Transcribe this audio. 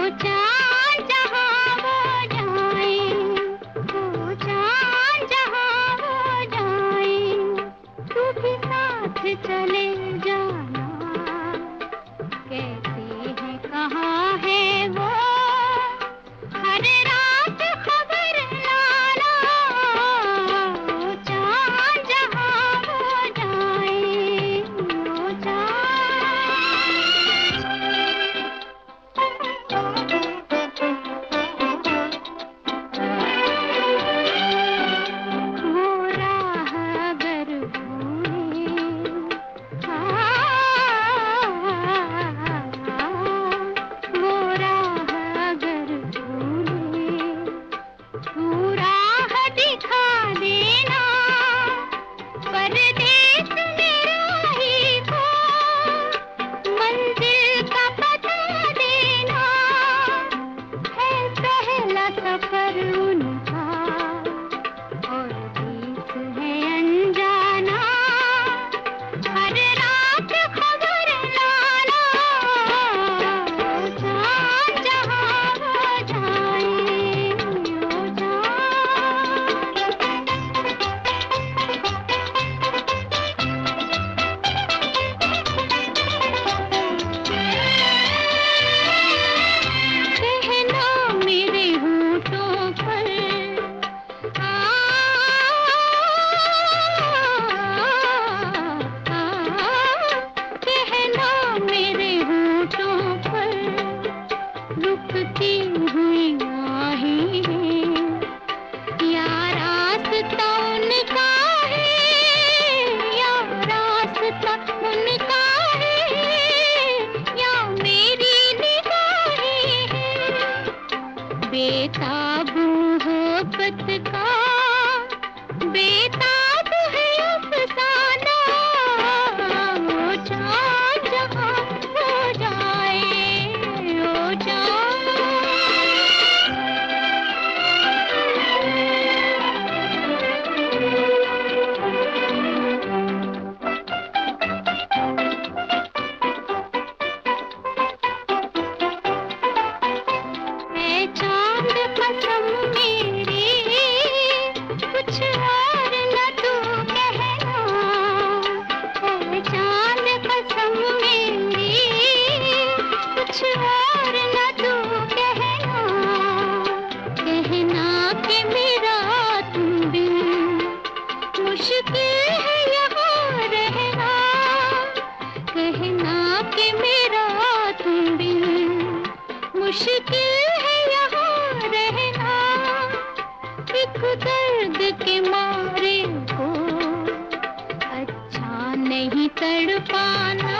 चाँद जहाँ वो जाए, वो चाँद जहाँ वो जाए, तू भी साथ चले जाना। कहते हैं कहाँ है वो, हर रात खबर लाना। वो चाँद जहाँ वो जाए, वो वो राह अगर भूले, वो राह अगर भूले, तू राह दिखा देना। परदेस में राही को मंजिल का पता देना। है पहला सफर उनका और देश है अनजाना। हर रात खबर लाना। वो चाँद जहाँ वो जाए, वो कहना मेरे होठों पर, कहना मेरे होठों पर, रुकती हुई आहें हैं। या रास्ता उनका है, या रास्ता उनका है, या मेरी निगाहें हैं। बेताबू मोहब्बत का, बेताब है अफसाना। वो चाँद जहाँ वो जाए, वो चाँद। है चाँद कसम मेरी, कुछ और न तू कहना। है चाँद कसम मेरी, कुछ और न तू कहना। कहना कि मेरा तुम बिन मुश्किल है यहाँ रहना। कहना कि मेरा तुम बिन मुश्किल है यहाँ रहना। एक दर्द के मारे को अच्छा नहीं तड़पाना।